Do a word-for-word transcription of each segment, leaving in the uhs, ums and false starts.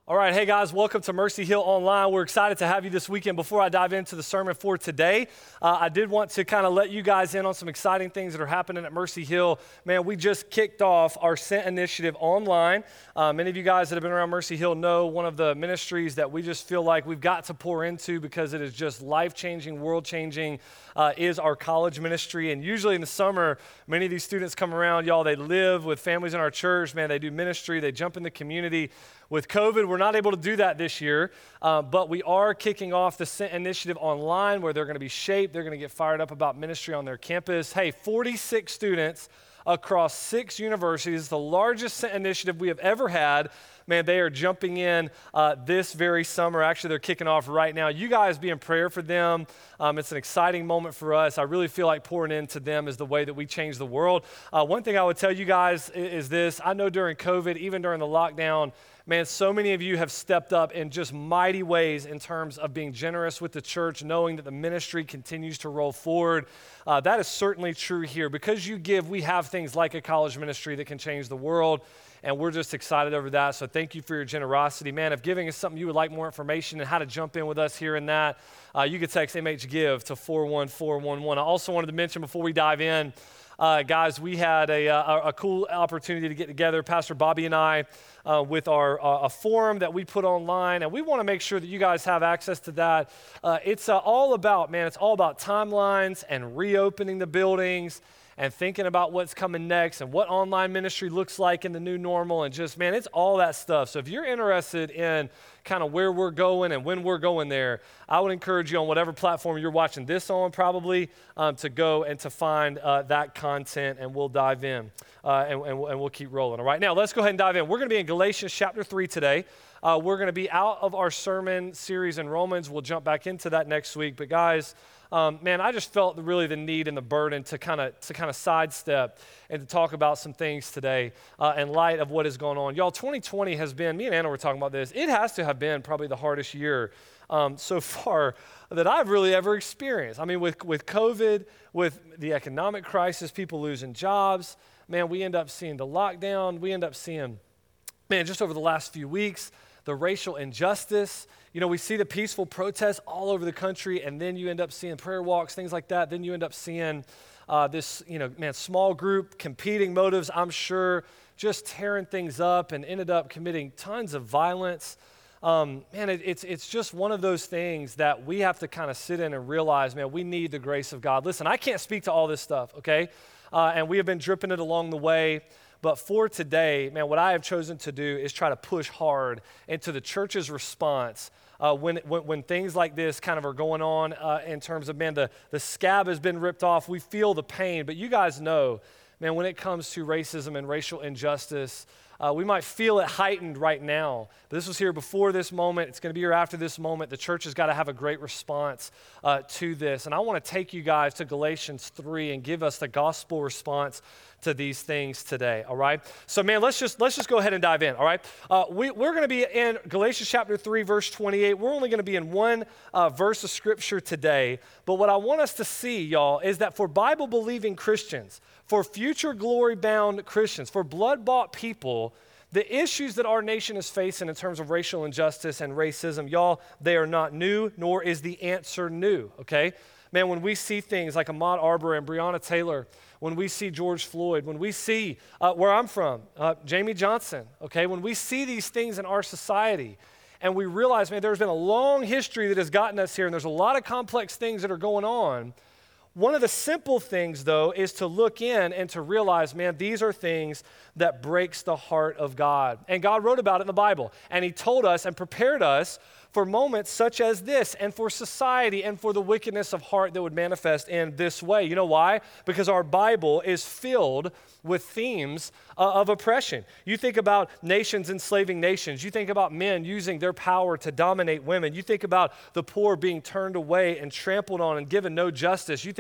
All right, hey guys, welcome to Mercy Hill Online. We're excited to have you this weekend. Before I dive into the sermon for today, uh, I did want to kind of let you guys in on some exciting things that are happening at Mercy Hill. Man, we just kicked off our Sent Initiative online. Uh, many of you guys that have been around Mercy Hill know one of the ministries that we just feel like we've got to pour into because it is just life-changing, world-changing, uh, is our college ministry. And usually in the summer, many of these students come around, y'all, they live with families in our church. Man, they do ministry, they jump in the community. With COVID, we're not able to do that this year, uh, but we are kicking off the Sent Initiative online where they're going to be shaped. They're going to get fired up about ministry on their campus. Hey, forty-six students across six universities, the largest Sent Initiative we have ever had. Man, they are jumping in uh, this very summer. Actually, they're kicking off right now. You guys be in prayer for them. Um, it's an exciting moment for us. I really feel like pouring into them is the way that we change the world. Uh, one thing I would tell you guys is, is this. I know during COVID, even during the lockdown, man, so many of you have stepped up in just mighty ways in terms of being generous with the church, knowing that the ministry continues to roll forward. Uh, that is certainly true here. Because you give, we have things like a college ministry that can change the world, and we're just excited over that. So thank you for your generosity. Man, if giving is something you would like more information and how to jump in with us here in that, uh, you can text M H Give to four one four one one. I also wanted to mention before we dive in, Uh, guys, we had a, a, a cool opportunity to get together, Pastor Bobby and I, uh, with our uh, a forum that we put online, and we want to make sure that you guys have access to that. Uh, it's uh, all about, man, it's all about timelines and reopening the buildings and thinking about what's coming next and what online ministry looks like in the new normal, and just, man, it's all that stuff. So if you're interested in kind of where we're going and when we're going there, I would encourage you on whatever platform you're watching this on probably um, to go and to find uh, that content, and we'll dive in uh, and, and, and we'll keep rolling. All right, now let's go ahead and dive in. We're going to be in Galatians chapter three today. Uh, we're going to be out of our sermon series in Romans. We'll jump back into that next week. But guys, um, man, I just felt the, really the need and the burden to kind of to kind of sidestep and to talk about some things today uh, in light of what is going on. Y'all, twenty twenty has been, me and Anna were talking about this, it has to have been probably the hardest year um, so far that I've really ever experienced. I mean, with, with COVID, with the economic crisis, people losing jobs, man, we end up seeing the lockdown, we end up seeing, man, just over the last few weeks, the racial injustice. You know, we see the peaceful protests all over the country, and then you end up seeing prayer walks, things like that. Then you end up seeing uh, this, you know, man, small group, competing motives, I'm sure, just tearing things up and ended up committing tons of violence. Um, man, it, it's it's just one of those things that we have to kind of sit in and realize, man, we need the grace of God. Listen, I can't speak to all this stuff, okay? Uh, and we have been dripping it along the way. But for today, man, what I have chosen to do is try to push hard into the church's response uh, when, when when things like this kind of are going on uh, in terms of, man, the, the scab has been ripped off. We feel the pain. But you guys know, man, when it comes to racism and racial injustice, Uh, we might feel it heightened right now, but this was here before this moment. It's going to be here after this moment. The church has got to have a great response uh, to this. And I want to take you guys to Galatians three and give us the gospel response to these things today, all right? So, man, let's just let's just go ahead and dive in, all right? Uh, we, we're going to be in Galatians chapter three, verse twenty-eight. We're only going to be in one uh, verse of scripture today, but what I want us to see, y'all, is that for Bible-believing Christians, for future glory-bound Christians, for blood-bought people, the issues that our nation is facing in terms of racial injustice and racism, y'all, they are not new, nor is the answer new, okay? Man, when we see things like Ahmaud Arbery and Breonna Taylor, when we see George Floyd, when we see uh, where I'm from, uh, Jamie Johnson, okay? When we see these things in our society and we realize, man, there's been a long history that has gotten us here and there's a lot of complex things that are going on. One of the simple things, though, is to look in and to realize, man, these are things that breaks the heart of God. And God wrote about it in the Bible. And he told us and prepared us for moments such as this and for society and for the wickedness of heart that would manifest in this way. You know why? Because our Bible is filled with themes uh, of oppression. You think about nations enslaving nations. You think about men using their power to dominate women. You think about the poor being turned away and trampled on and given no justice. You think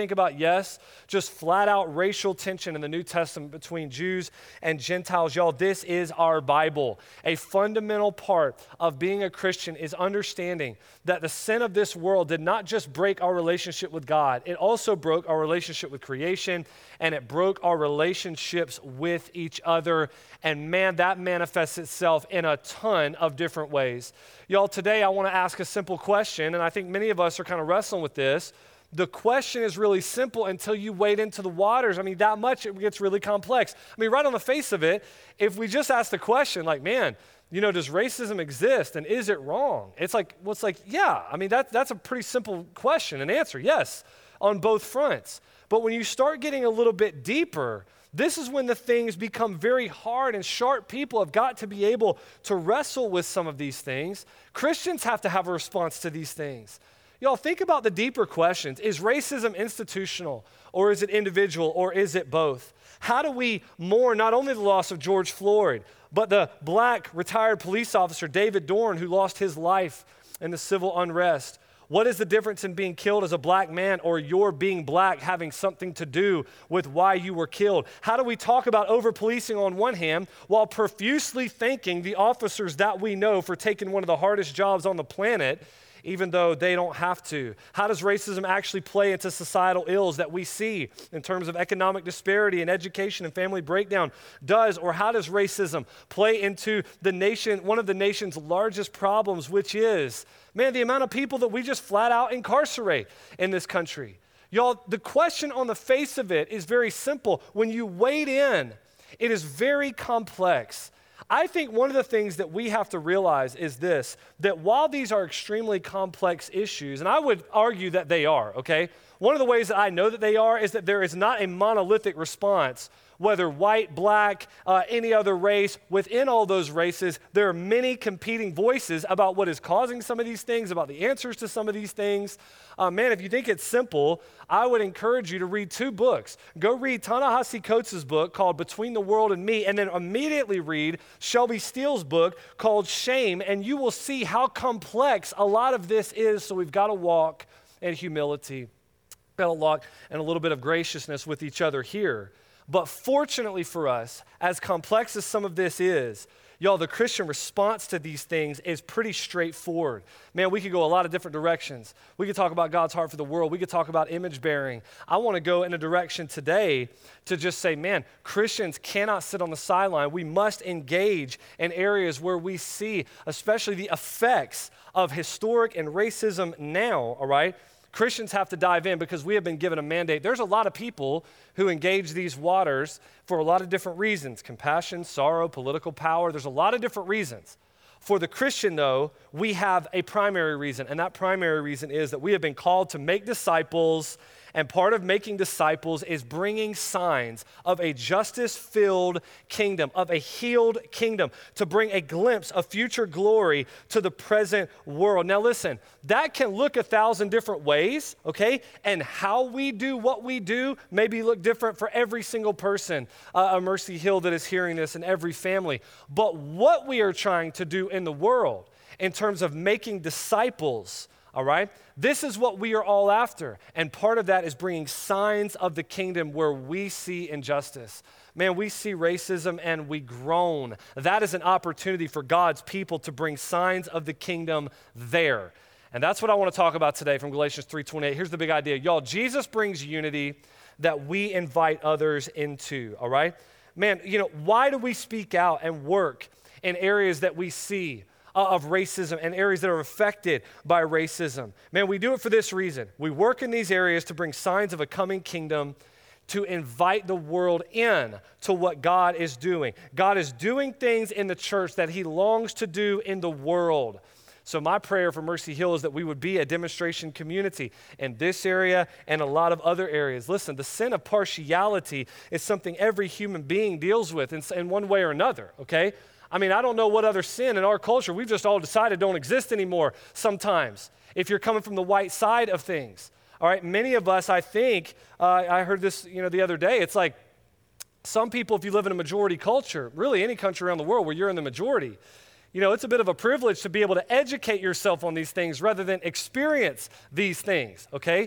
think about, yes, just flat out racial tension in the New Testament between Jews and Gentiles. Y'all, this is our Bible. A fundamental part of being a Christian is understanding that the sin of this world did not just break our relationship with God, it also broke our relationship with creation, and it broke our relationships with each other. And man, that manifests itself in a ton of different ways. Y'all, today I want to ask a simple question, and I think many of us are kind of wrestling with this. The question is really simple until you wade into the waters. I mean, that much it gets really complex. I mean, right on the face of it, if we just ask the question like, man, you know, does racism exist and is it wrong? It's like, well, it's like, yeah. I mean, that, that's a pretty simple question and answer, yes, on both fronts. But when you start getting a little bit deeper, this is when the things become very hard, and sharp people have got to be able to wrestle with some of these things. Christians have to have a response to these things. Y'all, think about the deeper questions. Is racism institutional, or is it individual, or is it both? How do we mourn not only the loss of George Floyd, but the black retired police officer, David Dorn, who lost his life in the civil unrest? What is the difference in being killed as a black man or your being black having something to do with why you were killed? How do we talk about over-policing on one hand while profusely thanking the officers that we know for taking one of the hardest jobs on the planet, even though they don't have to? How does racism actually play into societal ills that we see in terms of economic disparity and education and family breakdown? Does or how does racism play into the nation, one of the nation's largest problems, which is, man, the amount of people that we just flat out incarcerate in this country? Y'all, the question on the face of it is very simple. When you wade in, it is very complex. I think one of the things that we have to realize is this, that while these are extremely complex issues, and I would argue that they are, okay? One of the ways that I know that they are is that there is not a monolithic response, whether white, black, uh, any other race. Within all those races, there are many competing voices about what is causing some of these things, about the answers to some of these things. Uh, man, if you think it's simple, I would encourage you to read two books. Go read Ta-Nehisi Coates' book called Between the World and Me, and then immediately read Shelby Steele's book called Shame, and you will see how complex a lot of this is. So we've got to walk in humility, got to walk in a little bit of graciousness with each other here. But fortunately for us, as complex as some of this is, y'all, the Christian response to these things is pretty straightforward. Man, we could go a lot of different directions. We could talk about God's heart for the world. We could talk about image bearing. I want to go in a direction today to just say, man, Christians cannot sit on the sideline. We must engage in areas where we see, especially the effects of historic and racism now, all right? Christians have to dive in because we have been given a mandate. There's a lot of people who engage these waters for a lot of different reasons: compassion, sorrow, political power. There's a lot of different reasons. For the Christian, though, we have a primary reason, and that primary reason is that we have been called to make disciples, and part of making disciples is bringing signs of a justice-filled kingdom, of a healed kingdom, to bring a glimpse of future glory to the present world. Now listen, that can look a thousand different ways, okay? And how we do what we do maybe look different for every single person uh, at Mercy Hill that is hearing this, and every family. But what we are trying to do in the world in terms of making disciples, all right? This is what we are all after. And part of that is bringing signs of the kingdom where we see injustice. Man, we see racism and we groan. That is an opportunity for God's people to bring signs of the kingdom there. And that's what I want to talk about today from Galatians three twenty-eight. Here's the big idea. Y'all, Jesus brings unity that we invite others into, all right? Man, you know, why do we speak out and work in areas that we see of racism and areas that are affected by racism? Man, we do it for this reason. We work in these areas to bring signs of a coming kingdom, to invite the world in to what God is doing. God is doing things in the church that he longs to do in the world. So my prayer for Mercy Hill is that we would be a demonstration community in this area and a lot of other areas. Listen, the sin of partiality is something every human being deals with in, in one way or another, okay? I mean, I don't know what other sin in our culture we've just all decided don't exist anymore sometimes, if you're coming from the white side of things. All right, many of us, I think, uh, I heard this, you know, the other day, it's like some people, if you live in a majority culture, really any country around the world where you're in the majority, you know, it's a bit of a privilege to be able to educate yourself on these things rather than experience these things, okay?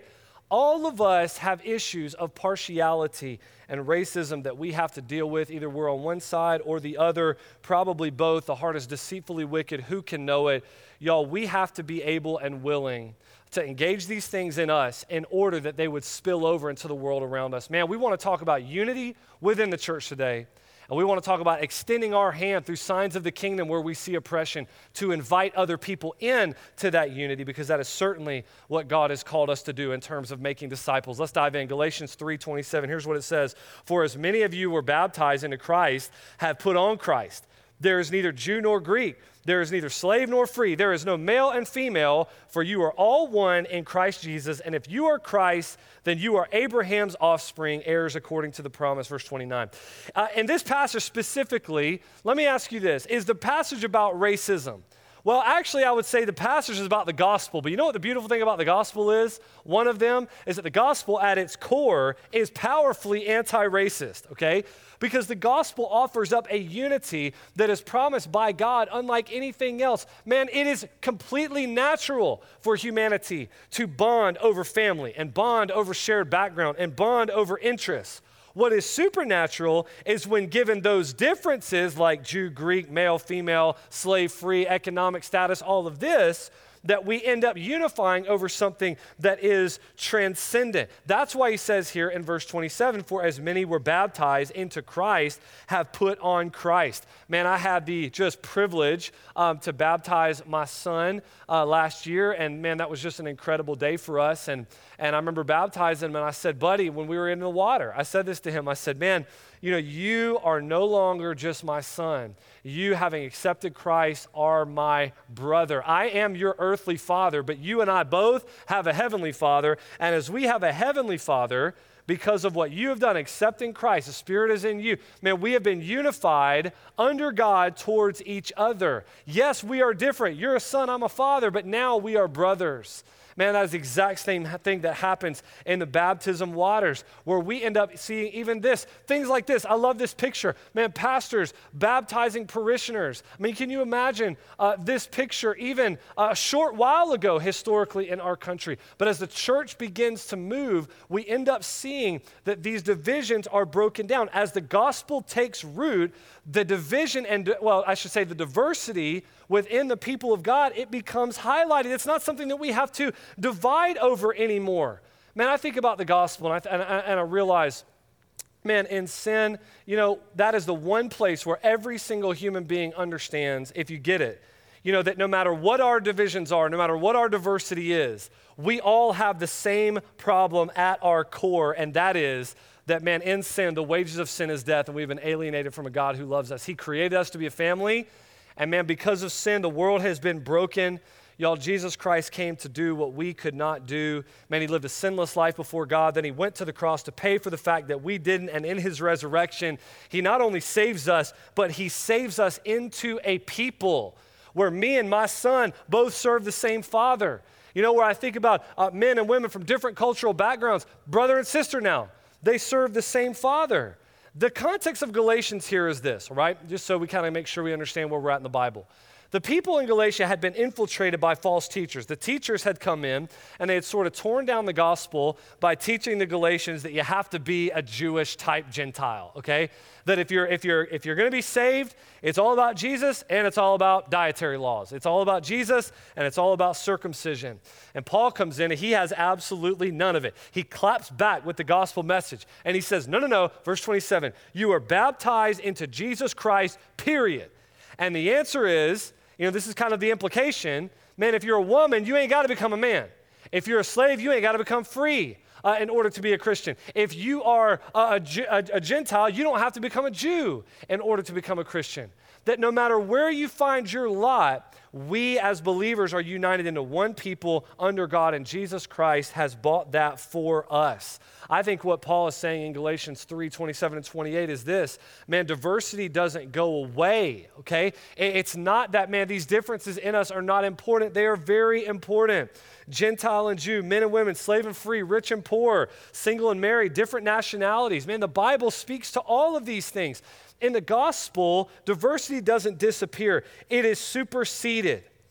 All of us have issues of partiality and racism that we have to deal with. Either we're on one side or the other, probably both. The heart is deceitfully wicked. Who can know it? Y'all, we have to be able and willing to engage these things in us in order that they would spill over into the world around us. Man, we want to talk about unity within the church today. And we want to talk about extending our hand through signs of the kingdom where we see oppression to invite other people in to that unity, because that is certainly what God has called us to do in terms of making disciples. Let's dive in. Galatians three twenty-seven. Here's what it says. For as many of you were baptized into Christ have put on Christ. There is neither Jew nor Greek. There is neither slave nor free. There is no male and female, for you are all one in Christ Jesus. And if you are Christ, then you are Abraham's offspring, heirs according to the promise. Verse twenty-nine. Uh, in this passage specifically, let me ask you this. Is the passage about racism? Well, actually, I would say the passage is about the gospel. But you know what the beautiful thing about the gospel is? One of them is that the gospel at its core is powerfully anti-racist, okay? Because the gospel offers up a unity that is promised by God unlike anything else. Man, it is completely natural for humanity to bond over family and bond over shared background and bond over interests. What is supernatural is when given those differences like Jew, Greek, male, female, slave, free, economic status, all of this, that we end up unifying over something that is transcendent. That's why he says here in verse twenty-seven, for as many were baptized into Christ have put on Christ. Man, I had the just privilege um, to baptize my son uh, last year, and man, that was just an incredible day for us. And, and I remember baptizing him, and I said, buddy, when we were in the water, I said this to him, I said, man, you know, you are no longer just my son. You, having accepted Christ, are my brother. I am your earthly father, but you and I both have a heavenly father. And as we have a heavenly father, because of what you have done, accepting Christ, the Spirit is in you, man, we have been unified under God towards each other. Yes, we are different. You're a son, I'm a father, but now we are brothers. Man, that is the exact same thing that happens in the baptism waters, where we end up seeing even this, things like this. I love this picture. Man, pastors baptizing parishioners. I mean, can you imagine uh, this picture even a short while ago historically in our country? But as the church begins to move, we end up seeing that these divisions are broken down. As the gospel takes root, the division and, well, I should say the diversity within the people of God, it becomes highlighted. It's not something that we have to divide over anymore. Man, I think about the gospel and I, th- and I, and I realize, man, in sin, you know, that is the one place where every single human being understands, if you get it, you know, that no matter what our divisions are, no matter what our diversity is, we all have the same problem at our core, and that is that, man, in sin, the wages of sin is death, and we've been alienated from a God who loves us. He created us to be a family, and man, because of sin, the world has been broken. Y'all, Jesus Christ came to do what we could not do. Man, he lived a sinless life before God. Then he went to the cross to pay for the fact that we didn't. And in his resurrection, he not only saves us, but he saves us into a people where me and my son both serve the same Father. You know, where I think about uh, men and women from different cultural backgrounds, brother and sister now, they serve the same Father. The context of Galatians here is this, right? Just so we kind of make sure we understand where we're at in the Bible. The people in Galatia had been infiltrated by false teachers. The teachers had come in and they had sort of torn down the gospel by teaching the Galatians that you have to be a Jewish type Gentile, okay? That if you're if you're if you're going to be saved, it's all about Jesus and it's all about dietary laws. It's all about Jesus and it's all about circumcision. And Paul comes in and he has absolutely none of it. He claps back with the gospel message and he says, "No, no, no, verse twenty-seven, you are baptized into Jesus Christ, period." And the answer is, you know, this is kind of the implication, man, if you're a woman, you ain't got to become a man. If you're a slave, you ain't got to become free uh, in order to be a Christian. If you are a, a, a Gentile, you don't have to become a Jew in order to become a Christian. That no matter where you find your lot, we as believers are united into one people under God, and Jesus Christ has bought that for us. I think what Paul is saying in Galatians three, twenty-seven and twenty-eight is this, man, diversity doesn't go away, okay? It's not that, man, these differences in us are not important. They are very important. Gentile and Jew, men and women, slave and free, rich and poor, single and married, different nationalities. Man, the Bible speaks to all of these things. In the gospel, diversity doesn't disappear. It is superseded.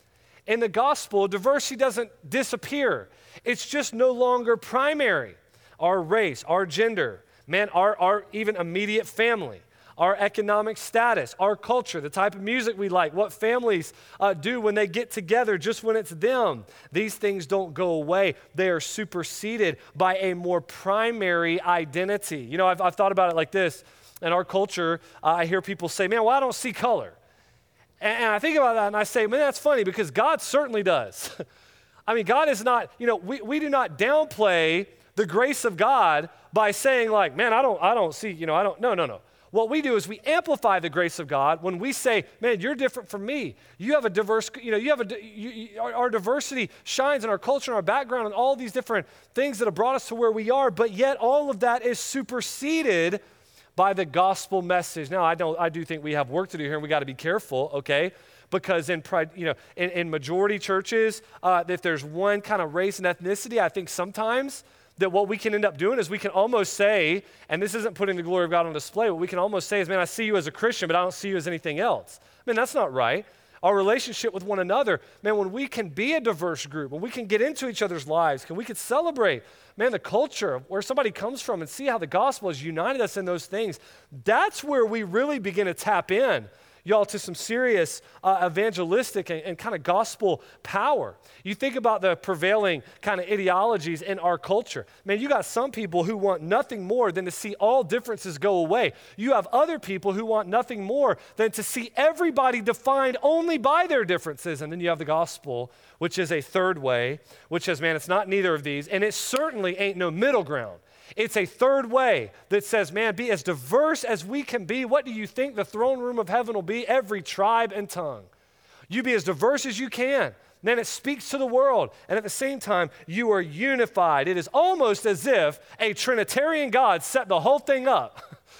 In the gospel, diversity doesn't disappear. It's just no longer primary. Our race, our gender, man, our, our even immediate family, our economic status, our culture, the type of music we like, what families uh, do when they get together, just when it's them. These things don't go away. They are superseded by a more primary identity. You know, I've, I've thought about it like this. In our culture, uh, I hear people say, man, well, I don't see color. And, and I think about that and I say, man, that's funny because God certainly does. I mean, God is not, you know, we, we do not downplay the grace of God by saying like, man, I don't, I don't see, you know, I don't, no, no, no. What we do is we amplify the grace of God when we say, man, you're different from me. You have a diverse, you know, you have a, you, you, our, our diversity shines in our culture and our background and all these different things that have brought us to where we are, but yet all of that is superseded by the gospel message. Now, I don't, I do think we have work to do here and we got to be careful, okay? Because in, you know, in, in majority churches, uh, if there's one kind of race and ethnicity, I think sometimes that what we can end up doing is we can almost say, and this isn't putting the glory of God on display, what we can almost say is, man, I see you as a Christian, but I don't see you as anything else. Man, that's not right. Our relationship with one another, man, when we can be a diverse group, when we can get into each other's lives, can we can celebrate, man, the culture, where somebody comes from and see how the gospel has united us in those things, that's where we really begin to tap in, y'all, to some serious uh, evangelistic and, and kind of gospel power. You think about the prevailing kind of ideologies in our culture. Man, you got some people who want nothing more than to see all differences go away. You have other people who want nothing more than to see everybody defined only by their differences. And then you have the gospel, which is a third way, which says, man, it's not neither of these. And it certainly ain't no middle ground. It's a third way that says, man, be as diverse as we can be. What do you think the throne room of heaven will be? Every tribe and tongue. You be as diverse as you can. Then it speaks to the world. And at the same time, you are unified. It is almost as if a Trinitarian God set the whole thing up.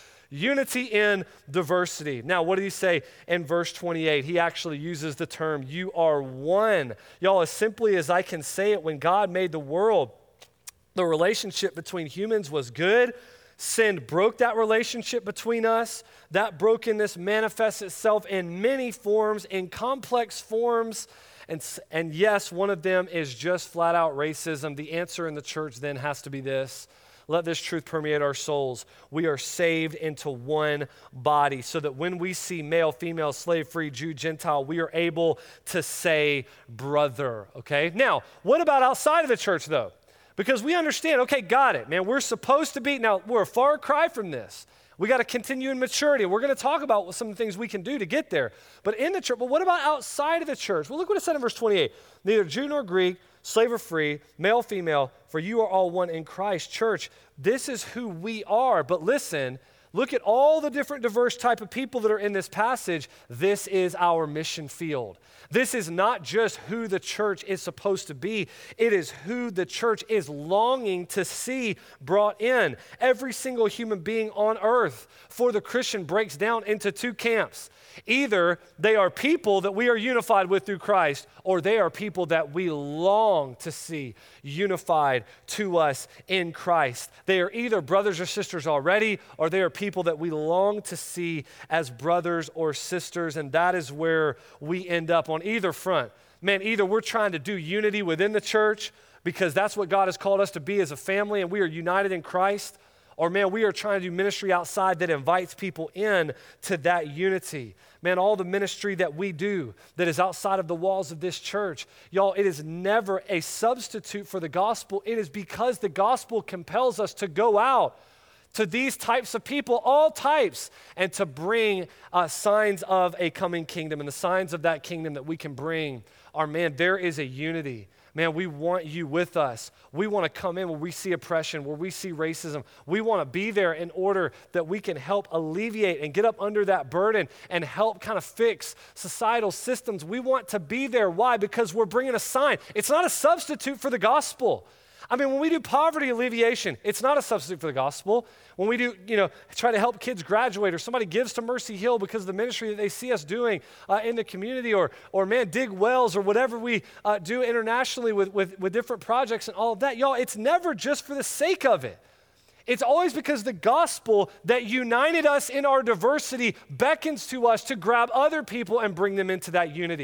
Unity in diversity. Now, what did he say in verse twenty-eight? He actually uses the term, you are one. Y'all, as simply as I can say it, when God made the world, the relationship between humans was good. Sin broke that relationship between us. That brokenness manifests itself in many forms, in complex forms. And, and yes, one of them is just flat out racism. The answer in the church then has to be this. Let this truth permeate our souls. We are saved into one body so that when we see male, female, slave, free, Jew, Gentile, we are able to say brother, okay? Now, what about outside of the church though? Because we understand, okay, got it, man. We're supposed to be, now we're a far cry from this. We got to continue in maturity. We're going to talk about some of the things we can do to get there. But in the church, but what about outside of the church? Well, look what it said in verse twenty-eight. Neither Jew nor Greek, slave or free, male, female, for you are all one in Christ. Church, this is who we are. But listen, look at all the different diverse type of people that are in this passage. This is our mission field. This is not just who the church is supposed to be. It is who the church is longing to see brought in. Every single human being on earth for the Christian breaks down into two camps. Either they are people that we are unified with through Christ, or they are people that we long to see unified to us in Christ. They are either brothers or sisters already, or they are people that we long to see as brothers or sisters, and that is where we end up on either front. Man, either we're trying to do unity within the church because that's what God has called us to be as a family, and we are united in Christ, or man, we are trying to do ministry outside that invites people in to that unity. Man, all the ministry that we do that is outside of the walls of this church, y'all, it is never a substitute for the gospel. It is because the gospel compels us to go out to these types of people, all types, and to bring uh, signs of a coming kingdom. And the signs of that kingdom that we can bring are, man, there is a unity. Man, we want you with us. We want to come in where we see oppression, where we see racism. We want to be there in order that we can help alleviate and get up under that burden and help kind of fix societal systems. We want to be there. Why? Because we're bringing a sign. It's not a substitute for the gospel. I mean, when we do poverty alleviation, it's not a substitute for the gospel. When we do, you know, try to help kids graduate, or somebody gives to Mercy Hill because of the ministry that they see us doing uh, in the community, or, or man, dig wells, or whatever we uh, do internationally with, with, with different projects and all of that, y'all, it's never just for the sake of it. It's always because the gospel that united us in our diversity beckons to us to grab other people and bring them into that unity.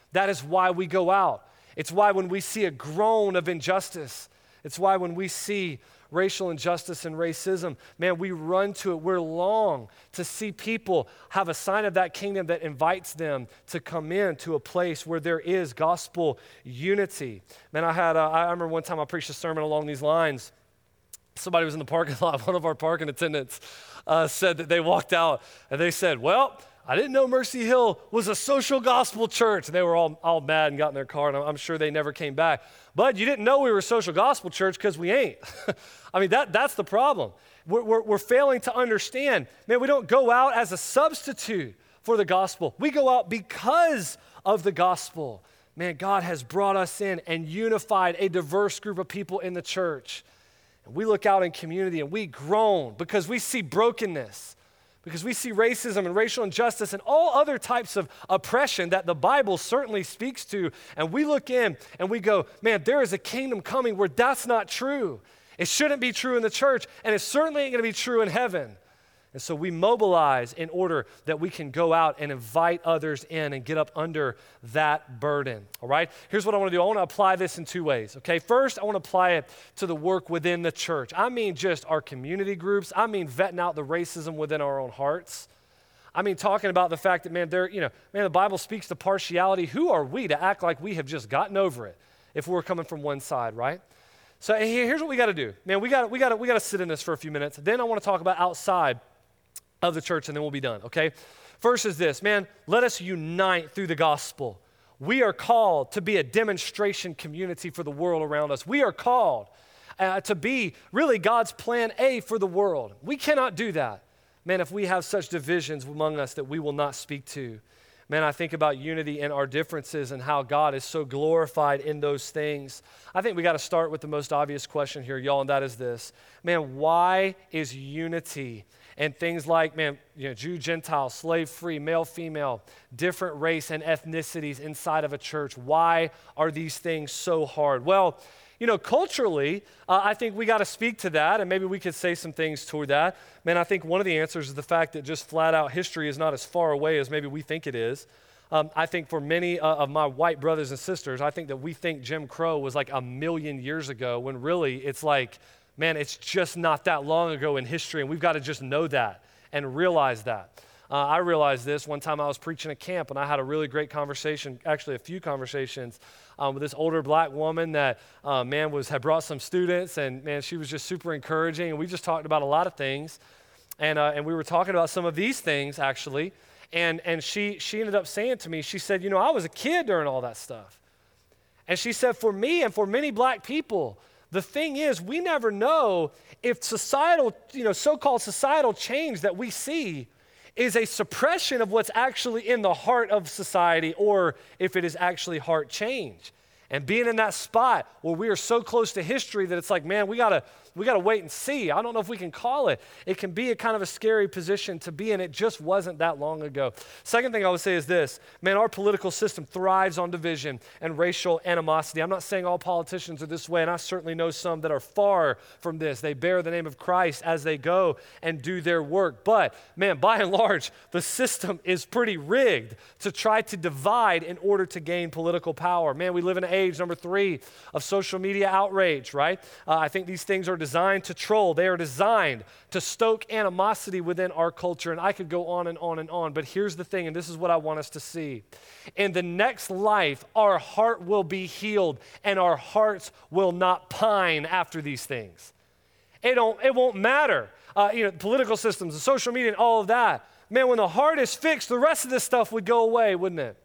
That is why we go out. It's why when we see a groan of injustice, it's why when we see racial injustice and racism, man, we run to it. We're long to see people have a sign of that kingdom that invites them to come in to a place where there is gospel unity. Man, I had, uh, I remember one time I preached a sermon along these lines. Somebody was in the parking lot. One of our parking attendants uh, said that they walked out and they said, well, I didn't know Mercy Hill was a social gospel church. And they were all, all mad and got in their car, and I'm sure they never came back. But you didn't know we were a social gospel church because we ain't. I mean, that, that's the problem. We're, we're, we're failing to understand. Man, we don't go out as a substitute for the gospel. We go out because of the gospel. Man, God has brought us in and unified a diverse group of people in the church. And we look out in community and we groan because we see brokenness, because we see racism and racial injustice and all other types of oppression that the Bible certainly speaks to. And we look in and we go, man, there is a kingdom coming where that's not true. It shouldn't be true in the church, and it certainly ain't going to be true in heaven. And so we mobilize in order that we can go out and invite others in and get up under that burden, all right? Here's what I want to do. I want to apply this in two ways, okay? First, I want to apply it to the work within the church. I mean just our community groups. I mean vetting out the racism within our own hearts. I mean talking about the fact that, man, there, you know, man, the Bible speaks to partiality. Who are we to act like we have just gotten over it if we're coming from one side, right? So here's what we got to do. Man, we got we got we got to sit in this for a few minutes. Then I want to talk about outside of the church, and then we'll be done, okay? First is this, man, let us unite through the gospel. We are called to be a demonstration community for the world around us. We are called uh, to be really God's plan A for the world. We cannot do that, man, if we have such divisions among us that we will not speak to. Man, I think about unity in our differences and how God is so glorified in those things. I think we got to start with the most obvious question here, y'all, and that is this. Man, why is unity and things like, man, you know, Jew, Gentile, slave, free, male, female, different race and ethnicities inside of a church, why are these things so hard? Well, you know, culturally, uh, I think we got to speak to that, and maybe we could say some things toward that. Man, I think one of the answers is the fact that just flat out history is not as far away as maybe we think it is. Um, I think for many uh, of my white brothers and sisters, I think that we think Jim Crow was like a million years ago, when really it's like, man, it's just not that long ago in history, and we've got to just know that and realize that. Uh, I realized this one time I was preaching at camp, and I had a really great conversation, actually a few conversations, um, with this older black woman that, uh, man, was had brought some students, and man, she was just super encouraging, and we just talked about a lot of things, and uh, and we were talking about some of these things, actually, and and she she ended up saying to me, she said, you know, I was a kid during all that stuff, and she said, for me and for many black people, the thing is, we never know if societal, you know, so-called societal change that we see is a suppression of what's actually in the heart of society, or if it is actually heart change. And being in that spot where we are so close to history that it's like, man, we gotta we gotta wait and see. I don't know if we can call it. It can be a kind of a scary position to be in. It just wasn't that long ago. Second thing I would say is this, man, our political system thrives on division and racial animosity. I'm not saying all politicians are this way, and I certainly know some that are far from this. They bear the name of Christ as they go and do their work. But, man, by and large, the system is pretty rigged to try to divide in order to gain political power. Man, we live in an age, number three, of social media outrage, right? Uh, I think these things are designed to troll. They are designed to stoke animosity within our culture, and I could go on and on and on, but here's the thing, and this is what I want us to see. In the next life, our heart will be healed, and our hearts will not pine after these things. It don't. It won't matter. Uh, you know, political systems, and social media, and all of that. Man, when the heart is fixed, the rest of this stuff would go away, wouldn't it?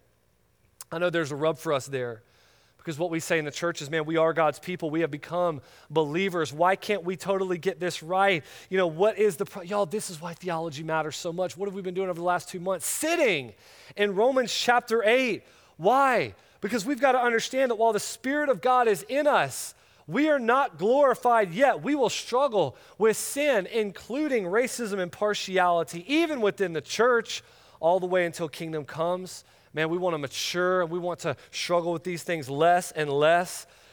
I know there's a rub for us there. Because what we say in the church is, man, we are God's people. We have become believers. Why can't we totally get this right? You know, what is the, pro- y'all, this is why theology matters so much. What have we been doing over the last two months? Sitting in Romans chapter eight. Why? Because we've got to understand that while the Spirit of God is in us, we are not glorified yet. We will struggle with sin, including racism and partiality, even within the church, all the way until kingdom comes. Man, we want to mature and we want to struggle with these things less and less.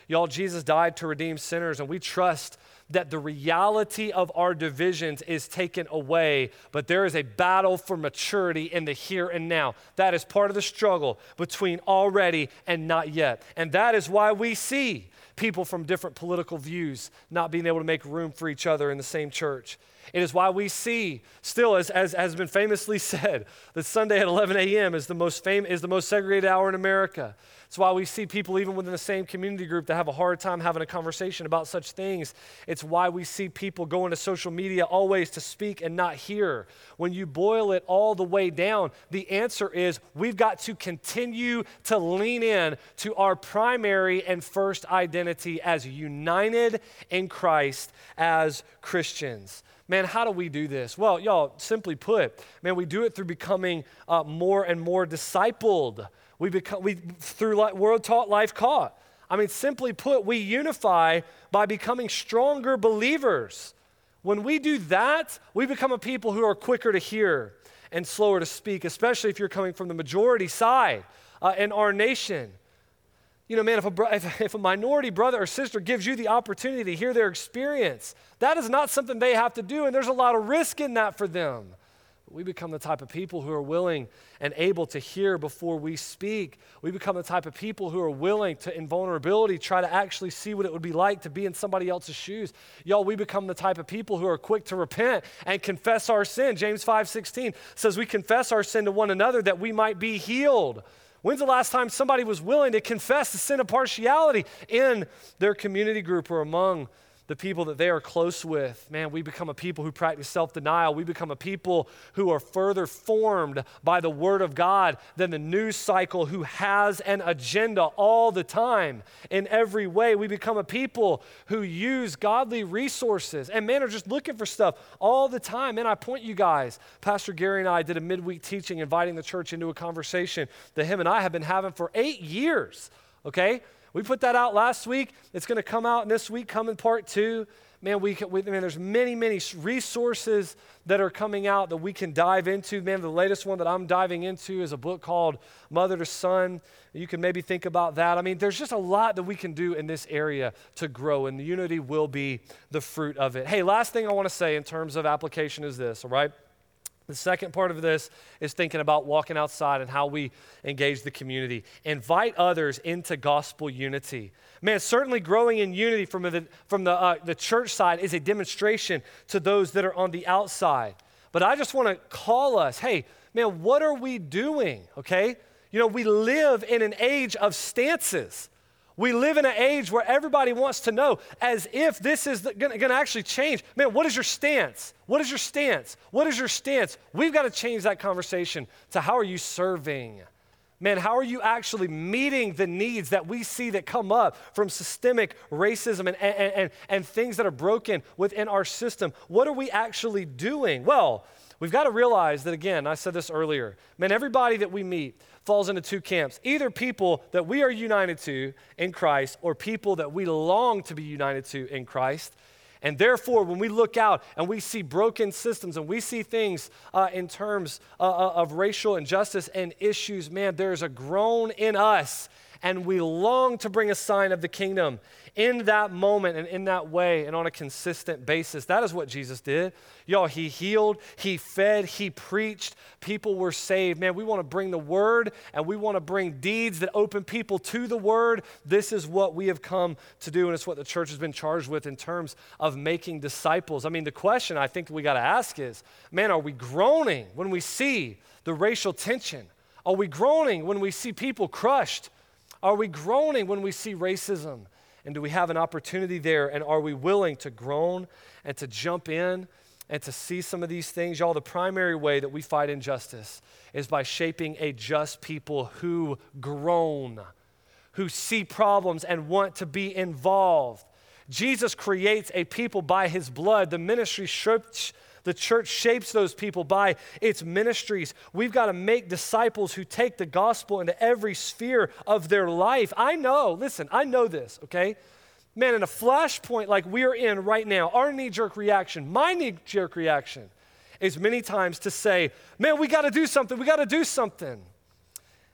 Y'all, Jesus died to redeem sinners, and we trust that the reality of our divisions is taken away, but there is a battle for maturity in the here and now. That is part of the struggle between already and not yet. And that is why we see people from different political views not being able to make room for each other in the same church. It is why we see, still, as, as has been famously said, that Sunday at eleven a.m. is the most fam- is the most segregated hour in America. It's why we see people even within the same community group that have a hard time having a conversation about such things. It's why we see people going to social media always to speak and not hear. When you boil it all the way down, the answer is we've got to continue to lean in to our primary and first identity as united in Christ as Christians. Man, how do we do this? Well, y'all, simply put, man, we do it through becoming uh, more and more discipled. We become we through like World Taught Life Caught. I mean, simply put, we unify by becoming stronger believers. When we do that, we become a people who are quicker to hear and slower to speak, especially if you're coming from the majority side uh, in our nation. You know, man, if a, bro- if, if a minority brother or sister gives you the opportunity to hear their experience, that is not something they have to do, and there's a lot of risk in that for them. But we become the type of people who are willing and able to hear before we speak. We become the type of people who are willing to, in vulnerability, try to actually see what it would be like to be in somebody else's shoes. Y'all, we become the type of people who are quick to repent and confess our sin. James five sixteen says we confess our sin to one another that we might be healed. When's the last time somebody was willing to confess the sin of partiality in their community group or among the people that they are close with? Man, we become a people who practice self-denial. We become a people who are further formed by the Word of God than the news cycle who has an agenda all the time. In every way, we become a people who use godly resources and, man, are just looking for stuff all the time. Man, I point you guys, Pastor Gary and I did a midweek teaching inviting the church into a conversation that him and I have been having for eight years, okay? We put that out last week. It's going to come out this week, come in part two. Man, we, we man, there's many, many resources that are coming out that we can dive into. Man, the latest one that I'm diving into is a book called Mother to Son. You can maybe think about that. I mean, there's just a lot that we can do in this area to grow, and the unity will be the fruit of it. Hey, last thing I want to say in terms of application is this, all right? The second part of this is thinking about walking outside and how we engage the community. Invite others into gospel unity. Man, certainly growing in unity from the, from the, uh, the church side is a demonstration to those that are on the outside. But I just want to call us, hey, man, what are we doing, okay? You know, we live in an age of stances. We live in an age where everybody wants to know as if this is going to actually change. Man, what is your stance? What is your stance? What is your stance? We've got to change that conversation to how are you serving? Man, how are you actually meeting the needs that we see that come up from systemic racism and, and, and, and things that are broken within our system? What are we actually doing? Well, we've got to realize that, again, I said this earlier, man, everybody that we meet falls into two camps. Either people that we are united to in Christ or people that we long to be united to in Christ. And therefore, when we look out and we see broken systems and we see things uh, in terms uh, of racial injustice and issues, man, there's a groan in us and we long to bring a sign of the kingdom in that moment and in that way and on a consistent basis. That is what Jesus did. Y'all, he healed, he fed, he preached, people were saved. Man, we want to bring the word and we want to bring deeds that open people to the word. This is what we have come to do, and it's what the church has been charged with in terms of making disciples. I mean, the question I think we got to ask is, man, are we groaning when we see the racial tension? Are we groaning when we see people crushed? Are we groaning when we see racism? And do we have an opportunity there? And are we willing to groan and to jump in and to see some of these things? Y'all, the primary way that we fight injustice is by shaping a just people who groan, who see problems and want to be involved. Jesus creates a people by his blood. The ministry shapes The church shapes those people by its ministries. We've got to make disciples who take the gospel into every sphere of their life. I know, listen, I know this, okay? Man, in a flashpoint like we're in right now, our knee-jerk reaction, my knee-jerk reaction is many times to say, man, we got to do something, we got to do something.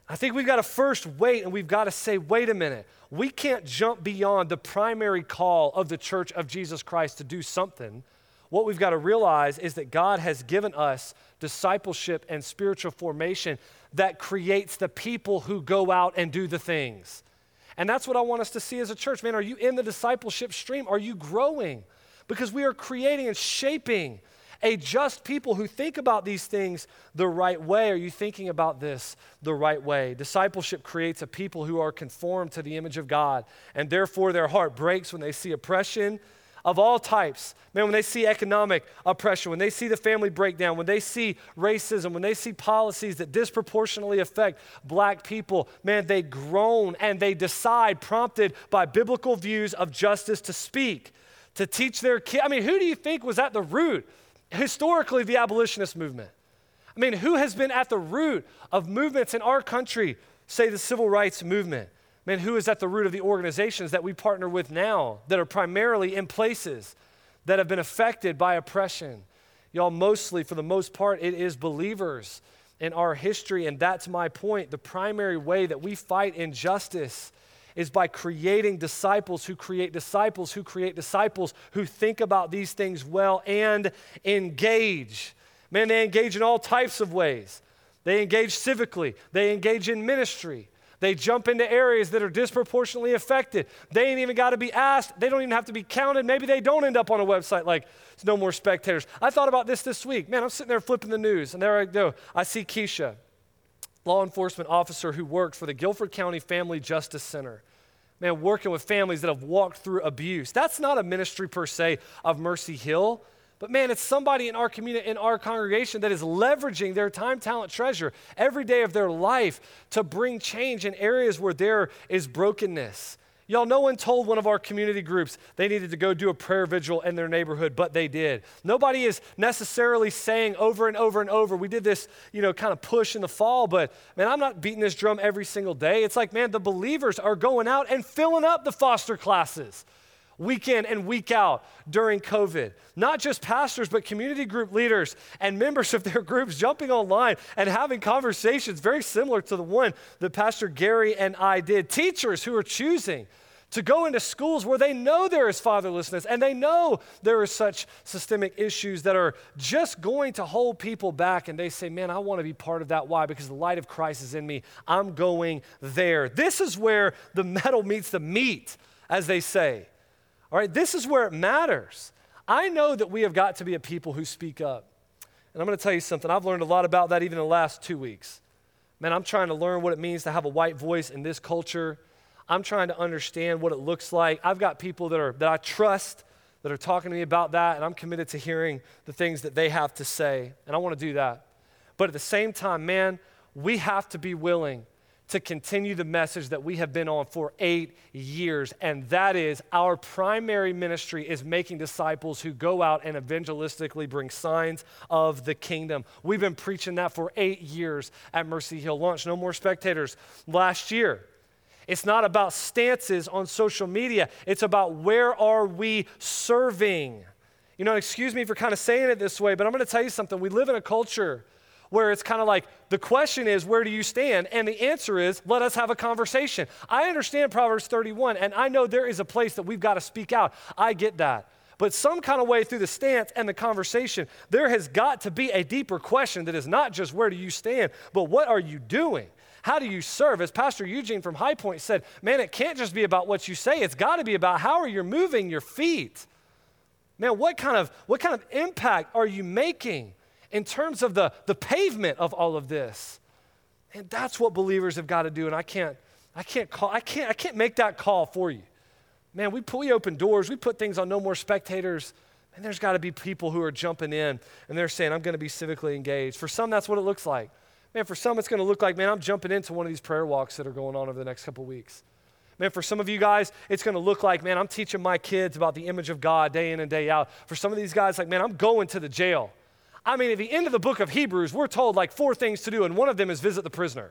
I think we've got to first wait and we've got to say, wait a minute. We can't jump beyond the primary call of the church of Jesus Christ to do something. What we've got to realize is that God has given us discipleship and spiritual formation that creates the people who go out and do the things. And that's what I want us to see as a church. Man, are you in the discipleship stream? Are you growing? Because we are creating and shaping a just people who think about these things the right way. Are you thinking about this the right way? Discipleship creates a people who are conformed to the image of God, and therefore their heart breaks when they see oppression of all types. Man, when they see economic oppression, when they see the family breakdown, when they see racism, when they see policies that disproportionately affect black people, man, they groan and they decide, prompted by biblical views of justice, to speak, to teach their kids. I mean, who do you think was at the root? Historically, the abolitionist movement. I mean, who has been at the root of movements in our country, say the civil rights movement? Man, who is at the root of the organizations that we partner with now that are primarily in places that have been affected by oppression? Y'all, mostly, for the most part, it is believers in our history, and that's my point. The primary way that we fight injustice is by creating disciples who create disciples who create disciples who think about these things well and engage. Man, they engage in all types of ways. They engage civically. They engage in ministry. They jump into areas that are disproportionately affected. They ain't even got to be asked. They don't even have to be counted. Maybe they don't end up on a website like No More Spectators. I thought about this this week. Man, I'm sitting there flipping the news, and there I go. I see Keisha, law enforcement officer who worked for the Guilford County Family Justice Center. Man, working with families that have walked through abuse. That's not a ministry per se of Mercy Hill, but man, it's somebody in our community, in our congregation that is leveraging their time, talent, treasure every day of their life to bring change in areas where there is brokenness. Y'all, no one told one of our community groups they needed to go do a prayer vigil in their neighborhood, but they did. Nobody is necessarily saying over and over and over, we did this, you know, kind of push in the fall, but man, I'm not beating this drum every single day. It's like, man, the believers are going out and filling up the foster classes week in and week out during COVID. Not just pastors, but community group leaders and members of their groups jumping online and having conversations very similar to the one that Pastor Gary and I did. Teachers who are choosing to go into schools where they know there is fatherlessness and they know there are such systemic issues that are just going to hold people back, and they say, man, I want to be part of that. Why? Because the light of Christ is in me. I'm going there. This is where the metal meets the meat, as they say. All right, this is where it matters. I know that we have got to be a people who speak up. And I'm going to tell you something. I've learned a lot about that even in the last two weeks. Man, I'm trying to learn what it means to have a white voice in this culture. I'm trying to understand what it looks like. I've got people that are that I trust that are talking to me about that, and I'm committed to hearing the things that they have to say, and I want to do that. But at the same time, man, we have to be willing to continue the message that we have been on for eight years, and that is our primary ministry is making disciples who go out and evangelistically bring signs of the kingdom. We've been preaching that for eight years at Mercy Hill. Launched No More Spectators last year. It's not about stances on social media. It's about where are we serving. You know, excuse me for kind of saying it this way, but I'm going to tell you something. We live in a culture where it's kind of like the question is, where do you stand? And the answer is, let us have a conversation. I understand Proverbs thirty-one, and I know there is a place that we've got to speak out. I get that. But some kind of way through the stance and the conversation, there has got to be a deeper question that is not just where do you stand, but what are you doing? How do you serve? As Pastor Eugene from High Point said, man, it can't just be about what you say. It's got to be about how are you moving your feet? Man, what kind of, what kind of impact are you making in terms of the, the pavement of all of this? And that's what believers have got to do. And I can't, I can't call, I can't, I can't make that call for you. Man, we, put, we open doors, we put things on No More Spectators, and there's got to be people who are jumping in and they're saying, I'm going to be civically engaged. For some, that's what it looks like. Man, for some, it's going to look like, man, I'm jumping into one of these prayer walks that are going on over the next couple of weeks. Man, for some of you guys, it's going to look like, man, I'm teaching my kids about the image of God day in and day out. For some of these guys, like, man, I'm going to the jail. I mean, at the end of the book of Hebrews, we're told like four things to do, and one of them is visit the prisoner.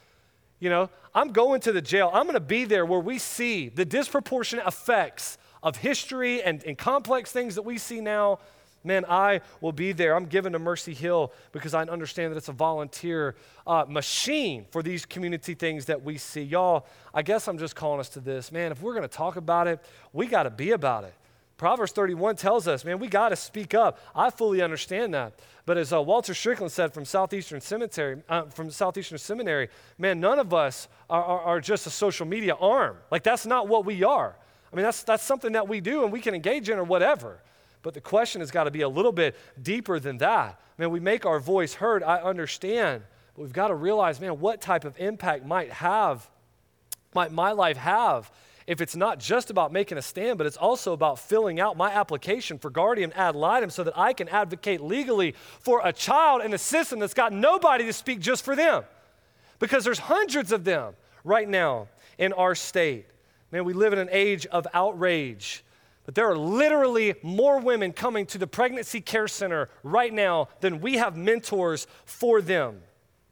You know, I'm going to the jail. I'm going to be there where we see the disproportionate effects of history and, and complex things that we see now. Man, I will be there. I'm given to Mercy Hill because I understand that it's a volunteer uh, machine for these community things that we see. Y'all, I guess I'm just calling us to this. Man, if we're going to talk about it, we got to be about it. Proverbs thirty-one tells us, man, we got to speak up. I fully understand that. But as uh, Walter Strickland said from Southeastern Cemetery, uh, from Southeastern Seminary, man, none of us are, are, are just a social media arm. Like, that's not what we are. I mean, that's that's something that we do and we can engage in or whatever. But the question has got to be a little bit deeper than that. Man, we make our voice heard, I understand. But we've got to realize, man, what type of impact might have, might my life have if it's not just about making a stand, but it's also about filling out my application for guardian ad litem so that I can advocate legally for a child in a system that's got nobody to speak just for them. Because there's hundreds of them right now in our state. Man, we live in an age of outrage. But there are literally more women coming to the pregnancy care center right now than we have mentors for them.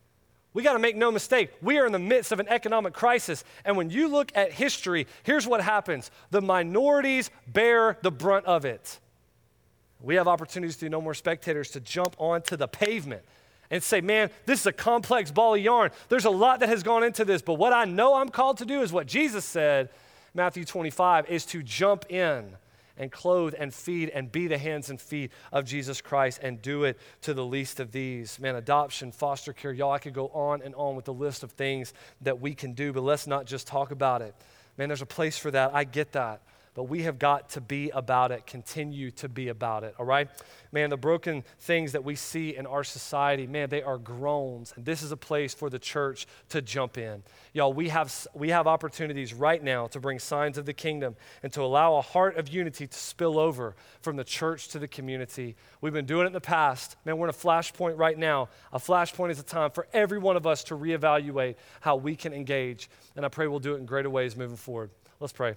We got to make no mistake. We are in the midst of an economic crisis. And when you look at history, here's what happens. The minorities bear the brunt of it. We have opportunities through No More Spectators to jump onto the pavement and say, man, this is a complex ball of yarn. There's a lot that has gone into this. But what I know I'm called to do is what Jesus said, Matthew twenty-five, is to jump in and clothe and feed and be the hands and feet of Jesus Christ and do it to the least of these. Man, adoption, foster care, y'all, I could go on and on with the list of things that we can do, but let's not just talk about it. Man, there's a place for that. I get that. But we have got to be about it, continue to be about it, all right? Man, the broken things that we see in our society, man, they are groans. And this is a place for the church to jump in. Y'all, we have, we have opportunities right now to bring signs of the kingdom and to allow a heart of unity to spill over from the church to the community. We've been doing it in the past. Man, we're in a flashpoint right now. A flashpoint is a time for every one of us to reevaluate how we can engage. And I pray we'll do it in greater ways moving forward. Let's pray.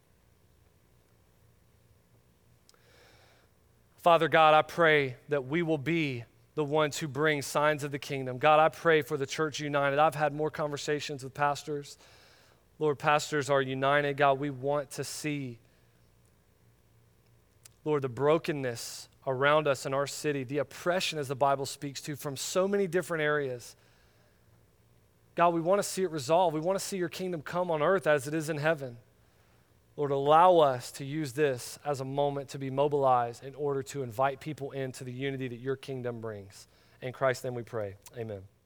Father God, I pray that we will be the ones who bring signs of the kingdom. God, I pray for the Church United. I've had more conversations with pastors. Lord, pastors are united. God, we want to see, Lord, the brokenness around us in our city, the oppression as the Bible speaks to from so many different areas. God, we want to see it resolved. We want to see your kingdom come on earth as it is in heaven. Lord, allow us to use this as a moment to be mobilized in order to invite people into the unity that your kingdom brings. In Christ's name we pray. Amen.